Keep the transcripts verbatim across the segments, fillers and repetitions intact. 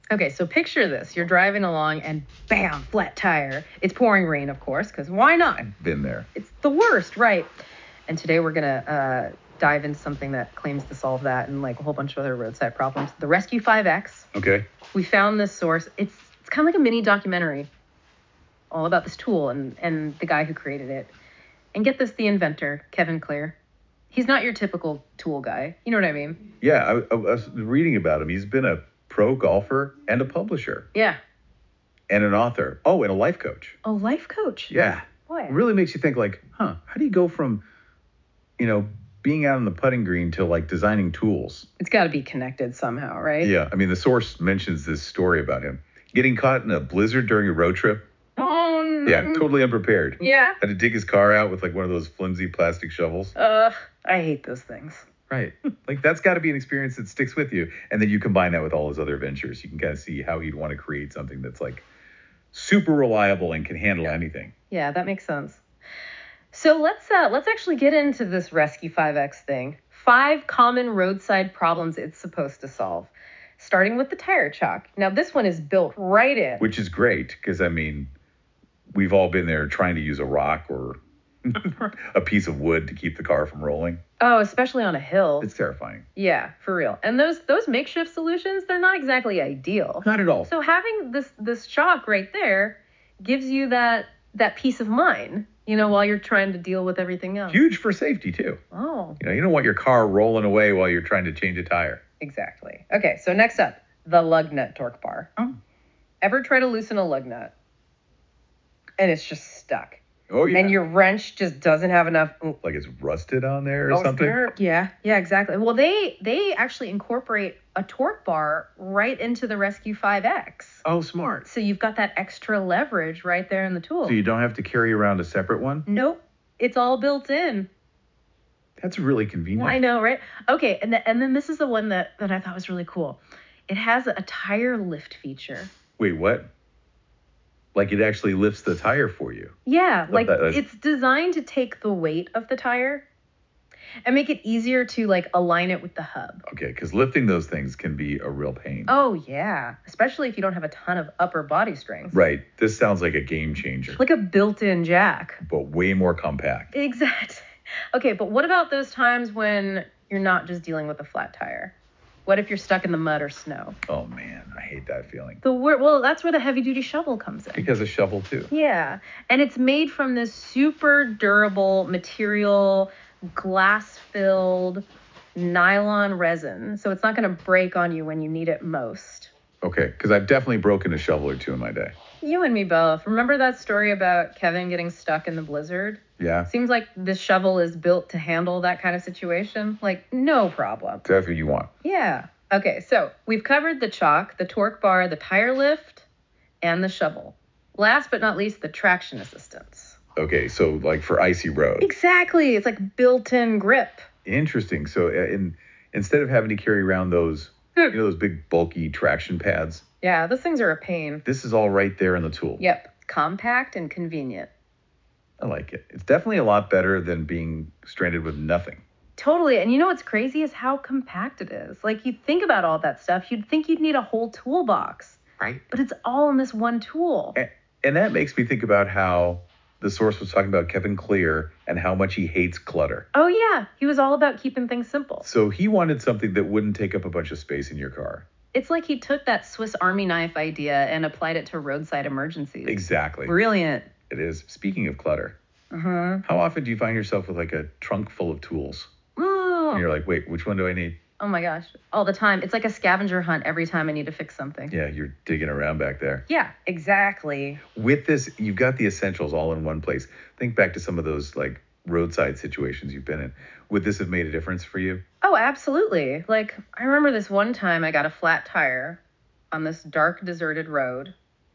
Okay, so picture this. You're driving along and bam, flat tire. It's pouring rain, of course, because why not? I've been there. It's the worst, right? And today we're going to uh, dive into something that claims to solve that and like a whole bunch of other roadside problems. The Rescue five X. Okay. We found this source. It's it's kind of like a mini documentary all about this tool and, and the guy who created it. And get this, the inventor, Kevin Clear. He's not your typical tool guy. You know what I mean? Yeah, I, I was reading about him. He's been a pro golfer and a publisher. Yeah. And an author. Oh, and a life coach. A life coach? Yeah. Boy. It really makes you think like, huh, how do you go from, you know, being out on the putting green to like designing tools? It's got to be connected somehow, right? Yeah. I mean, the source mentions this story about him getting caught in a blizzard during a road trip. Oh, no. Yeah, totally unprepared. Yeah. Had to dig his car out with like one of those flimsy plastic shovels. Ugh, I hate those things. Right. Like that's got to be an experience that sticks with you. And then you combine that with all his other ventures. You can kind of see how he'd want to create something that's like super reliable and can handle anything. Yeah, that makes sense. So let's uh, let's actually get into this Rescue five X thing. Five common roadside problems it's supposed to solve, starting with the tire chock. Now this one is built right in. Which is great because, I mean, we've all been there trying to use a rock or a piece of wood to keep the car from rolling. Oh, especially on a hill. It's terrifying. Yeah, for real. And those those makeshift solutions, they're not exactly ideal. Not at all. So having this this chock right there gives you that that peace of mind, you know, while you're trying to deal with everything else. Huge for safety, too. Oh. You know, you don't want your car rolling away while you're trying to change a tire. Exactly. Okay, so next up, the lug nut torque bar. Oh. Ever try to loosen a lug nut? And it's just stuck. Oh, yeah. And your wrench just doesn't have enough. Like it's rusted on there or Oh, something? sure. Yeah, yeah, exactly. Well, they they actually incorporate a torque bar right into the Rescue five X. Oh, smart. So you've got that extra leverage right there in the tool. So you don't have to carry around a separate one? Nope. It's all built in. That's really convenient. I know, right? Okay, and, the, and then this is the one that, that I thought was really cool. It has a tire lift feature. Wait, what? Like it actually lifts the tire for you? Yeah, like that, uh, it's designed to take the weight of the tire and make it easier to like align it with the hub. Okay, because lifting those things can be a real pain. Oh, yeah. Especially if you don't have a ton of upper body strength. Right. This sounds like a game changer. Like a built-in jack. But way more compact. Exactly. Okay, but what about those times when you're not just dealing with a flat tire? What if you're stuck in the mud or snow? Oh, man. I hate that feeling. The wor- Well, that's where the heavy-duty shovel comes in. Because a shovel, too. Yeah. And it's made from this super durable material, glass-filled nylon resin. So it's not going to break on you when you need it most. Okay, because I've definitely broken a shovel or two in my day. You and me both. Remember that story about Kevin getting stuck in the blizzard? Yeah. Seems like this shovel is built to handle that kind of situation. Like, no problem. That's what you want. Yeah. Okay, so we've covered the chock, the torque bar, the tire lift, and the shovel. Last but not least, the traction assistance. Okay, so like for icy road. Exactly. It's like built-in grip. Interesting. So uh, in, instead of having to carry around those, you know, those big bulky traction pads. Yeah, those things are a pain. This is all right there in the tool. Yep. Compact and convenient. I like it. It's definitely a lot better than being stranded with nothing. Totally. And you know what's crazy is how compact it is. Like, you think about all that stuff, you'd think you'd need a whole toolbox. Right. But it's all in this one tool. And, and that makes me think about how the source was talking about Kevin Clear and how much he hates clutter. Oh, yeah. He was all about keeping things simple. So he wanted something that wouldn't take up a bunch of space in your car. It's like he took that Swiss Army knife idea and applied it to roadside emergencies. Exactly. Brilliant. It is. Speaking of clutter, Uh-huh. how often do you find yourself with like a trunk full of tools? Oh. And you're like, wait, which one do I need? Oh my gosh. All the time. It's like a scavenger hunt every time I need to fix something. Yeah, you're digging around back there. Yeah, exactly. With this, you've got the essentials all in one place. Think back to some of those like roadside situations you've been in. Would this have made a difference for you? Oh, absolutely. Like, I remember this one time I got a flat tire on this dark, deserted road.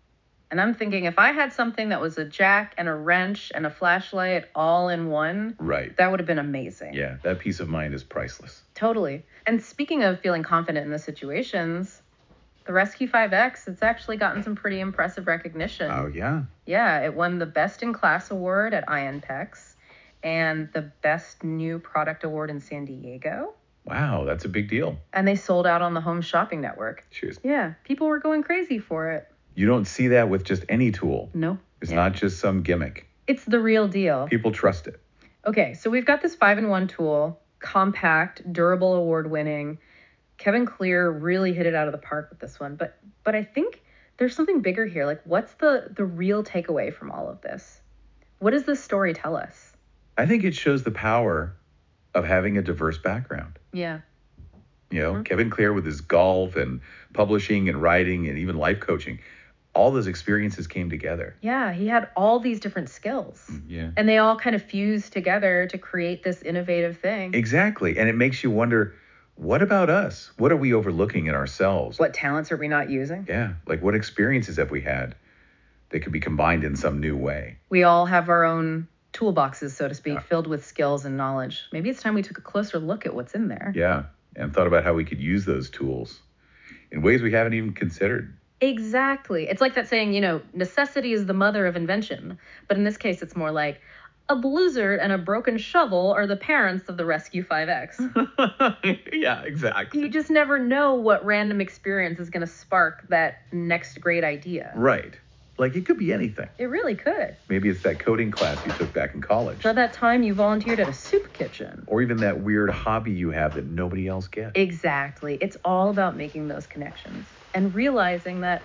And I'm thinking, if I had something that was a jack and a wrench and a flashlight all in one, Right. that would have been amazing. Yeah, that peace of mind is priceless. Totally. And speaking of feeling confident in the situations, the Rescue five X, it's actually gotten some pretty impressive recognition. Oh, yeah. Yeah, it won the Best in Class award at I N P E X and the Best New Product award in San Diego. Wow, that's a big deal. And they sold out on the Home Shopping Network. Cheers. Yeah, people were going crazy for it. You don't see that with just any tool. No. It's Yeah. not just some gimmick. It's the real deal. People trust it. Okay, so we've got this five-in-one tool, compact, durable, award-winning. Kevin Clear really hit it out of the park with this one. But but I think there's something bigger here. Like, what's the, the real takeaway from all of this? What does this story tell us? I think it shows the power of having a diverse background. Yeah. You know, Mm-hmm. Kevin Clear with his golf and publishing and writing and even life coaching, all those experiences came together. Yeah, he had all these different skills. Yeah. And they all kind of fused together to create this innovative thing. Exactly. And it makes you wonder, what about us? What are we overlooking in ourselves? What talents are we not using? Yeah. Like, what experiences have we had that could be combined in some new way? We all have our own toolboxes, so to speak, Yeah. filled with skills and knowledge. Maybe it's time we took a closer look at what's in there. Yeah. And thought about how we could use those tools in ways we haven't even considered. Exactly. It's like that saying, you know, necessity is the mother of invention. But in this case, it's more like a blizzard and a broken shovel are the parents of the Rescue five X. Yeah, exactly. You just never know what random experience is going to spark that next great idea. Right. Like, it could be anything. It really could. Maybe it's that coding class you took back in college. Or that time you volunteered at a soup kitchen. Or even that weird hobby you have that nobody else gets. Exactly. It's all about making those connections and realizing that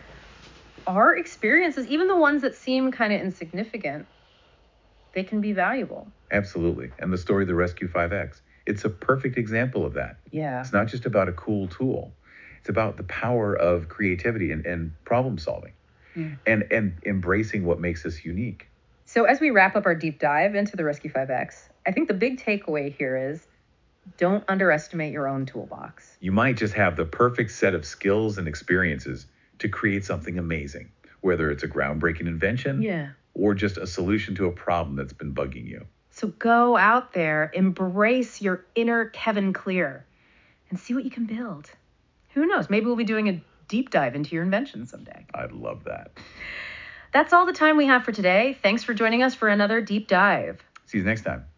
our experiences, even the ones that seem kind of insignificant, they can be valuable. Absolutely. And the story of the Rescue five X, it's a perfect example of that. Yeah. It's not just about a cool tool. It's about the power of creativity and, and problem solving. Yeah. And, and embracing what makes us unique. So as we wrap up our deep dive into the Rescue five X, I think the big takeaway here is don't underestimate your own toolbox. You might just have the perfect set of skills and experiences to create something amazing, whether it's a groundbreaking invention Yeah. or just a solution to a problem that's been bugging you. So go out there, embrace your inner Kevin Clear, and see what you can build. Who knows? Maybe we'll be doing a deep dive into your invention someday. I'd love that. That's all the time we have for today. Thanks for joining us for another deep dive. See you next time.